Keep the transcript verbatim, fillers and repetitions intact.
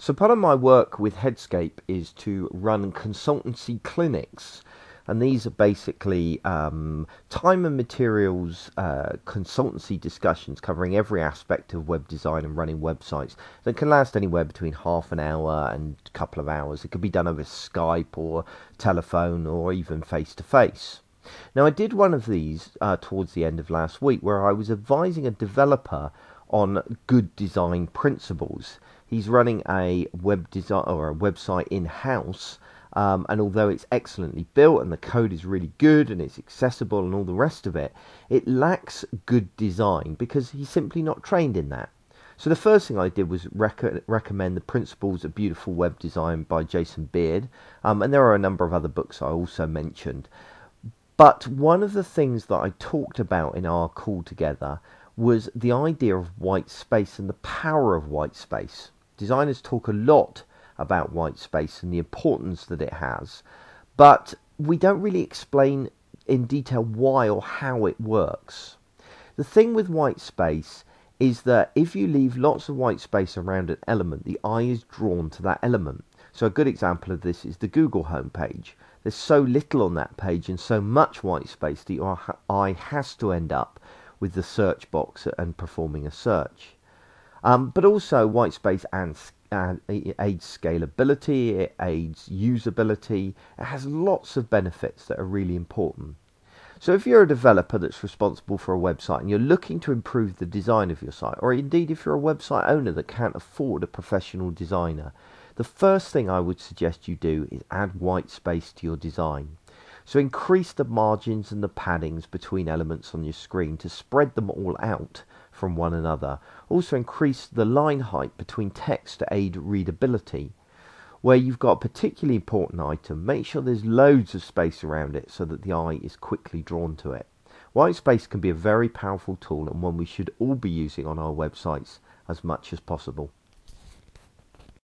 So part of my work with Headscape is to run consultancy clinics, and these are basically um, time and materials uh, consultancy discussions covering every aspect of web design and running websites that can last anywhere between half an hour and a couple of hours. It could be done over Skype or telephone or even face to face. Now, I did one of these uh, towards the end of last week where I was advising a developer on good design principles. He's running a web design or a website in-house, um, and although it's excellently built and the code is really good and it's accessible and all the rest of it, it lacks good design because he's simply not trained in that. So the first thing I did was rec recommend The Principles of Beautiful Web Design by Jason Beard, um, and there are a number of other books I also mentioned. But one of the things that I talked about in our call together was the idea of white space and the power of white space. Designers talk a lot about white space and the importance that it has, but we don't really explain in detail why or how it works. The thing with white space is that if you leave lots of white space around an element, the eye is drawn to that element. So a good example of this is the Google homepage. There's so little on that page and so much white space that your eye has to end up with the search box and performing a search. Um, but also white space and, and it aids scalability, it aids usability, it has lots of benefits that are really important. So if you're a developer that's responsible for a website and you're looking to improve the design of your site, or indeed if you're a website owner that can't afford a professional designer, the first thing I would suggest you do is add white space to your design. So increase the margins and the paddings between elements on your screen to spread them all out from one another. Also increase the line height between text to aid readability. Where you've got a particularly important item, make sure there's loads of space around it so that the eye is quickly drawn to it. White space can be a very powerful tool and one we should all be using on our websites as much as possible.